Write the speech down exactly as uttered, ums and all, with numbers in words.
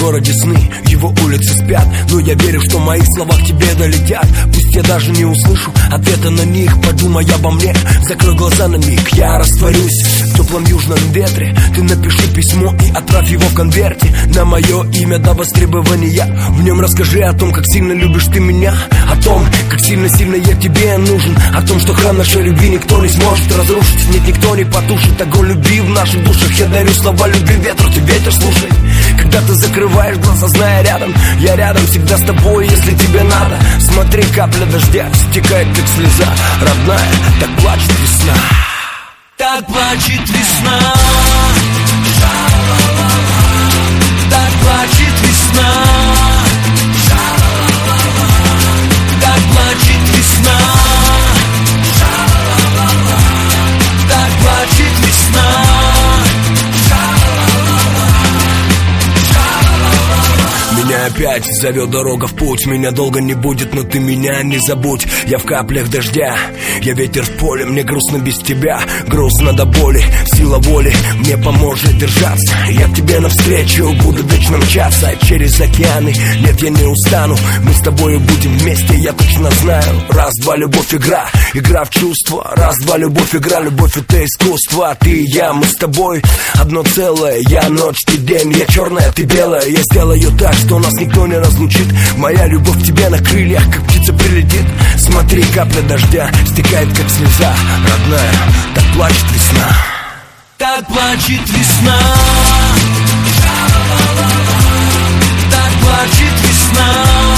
городе сны, его улицы спят, но я верю, что мои слова к тебе долетят. Пусть я даже не услышу ответа на них, подумай обо мне, закрой глаза на миг. Я растворюсь в теплом южном ветре. Ты напиши письмо и отправь его в конверте на мое имя до востребования. В нем расскажи о том, как сильно любишь ты меня, о том, как сильно-сильно я тебе нужен, о том, что храм нашей любви никто не сможет разрушить. Нет, никто не потушит огонь любви в наших душах. Я дарю слова любви ветру, ты ветер слушай. Когда ты закрываешь глаза, зная рядом, я рядом всегда с тобой, если тебе надо. Смотри, капля дождя стекает, как слеза. Родная, так плачет весна. Так плачет весна. Так плачет весна. Так плачет весна. Так плачет весна. Меня опять зовет дорога в путь. Меня долго не будет, но ты меня не забудь. Я в каплях дождя, я ветер в поле. Мне грустно без тебя, грустно до боли. Сила воли мне поможет держаться. Я к тебе навстречу буду вечно мчаться через океаны. Нет, я не устану, мы с тобой будем вместе, я точно знаю. Раз-два, любовь, игра, игра в чувства. Раз-два, любовь, игра, любовь, это искусство. Ты и я, мы с тобой одно целое. Я ночь, ты день, я черная, ты белая. Я сделаю так, что нас никто не разлучит. Моя любовь к тебе на крыльях, как птица прилетит. Смотри, капля дождя стекает, как слеза. Родная, так плачет весна. Так плачет весна. Так плачет весна.